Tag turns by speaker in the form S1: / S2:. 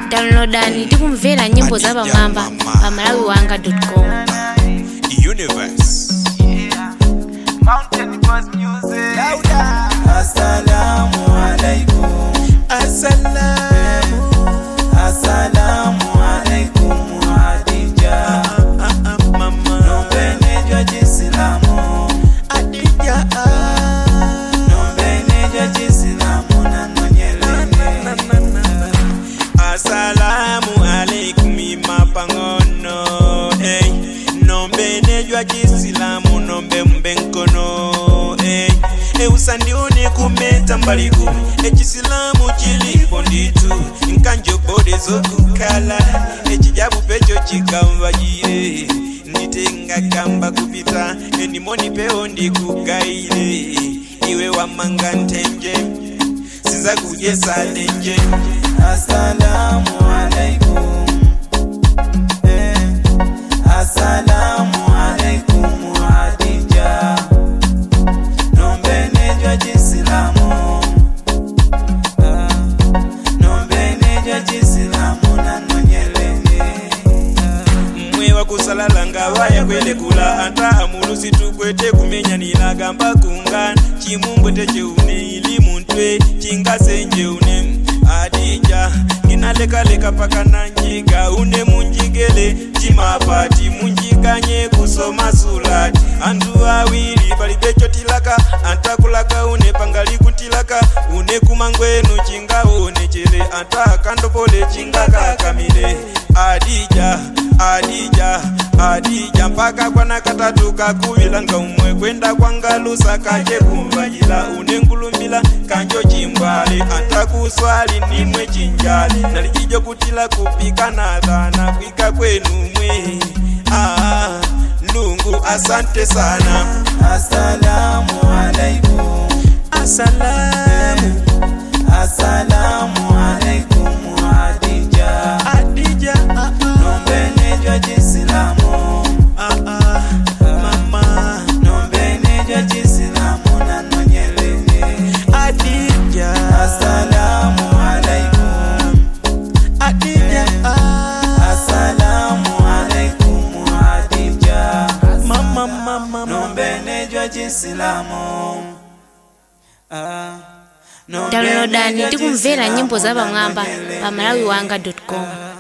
S1: Downloadani tikumvera nyimbo za pamwamba pa malawiwanga.com.
S2: Universe.
S3: Mountain Buzz Music.
S2: Louder.
S4: Assalamu alaikum. Assalamu alaikum Adija.
S2: Mama.
S4: Nombene jwa jisilamu.
S2: Adija.
S4: Nombene jwa jisilamu na nonyelene.
S2: Assalamu alaikum imapangono. Hey. Nombene jwa jisilamu nombe mbenkono. Hey. Usandione kumeta mbaliku ekisilamu kilipo nditu nkanjo bode zokukala ekijabu pecho chikamvajire nitenga kamba kupita enimoni peo ndikugaire iwe wamanga ntenje siza kujesa lenje.
S4: Assalamu alaikum. Assalamu alaikum Adija. Nombene jwa jisilamu. Nombene jwa jisilamu na nonyelene.
S2: Mwe wakusalala nga vaya kwele kula anta amulusi tukwete kumenya nilagamba kungana chimungu techeune ili muntwe chingasenje une Adija nginaleka paka nanyiga une munjigele chimapati munjiganye kusoma sulati antu awili balibecho tilaka antakulaga une pangali kutilaka une kumangwenu chingaone chele anta kandopole chingakakamile Adija mpaka kwana katatu kakuvila nga umwe kwenda kwangalusa kanje kumvajila unengulumila kanjo chimbwale antakuswali nimwe chinjali nalijijo kutila kupika na dhana kwika kwenu mwe Lungu asante sana.
S4: Assalamu alaikum. Assalamu alaikum Adija. Nombene jwa jisilamu.
S2: Mama.
S4: Nombene jwa jisilamu na nonyelene.
S2: Adija.
S4: Assalamu alaikum. Assalamu alaikum Adija.
S2: Mama.
S4: Nombene jwa jisilamu.
S1: Downloadani tikumvera nyimbo za pamwamba pa malawiwanga.com.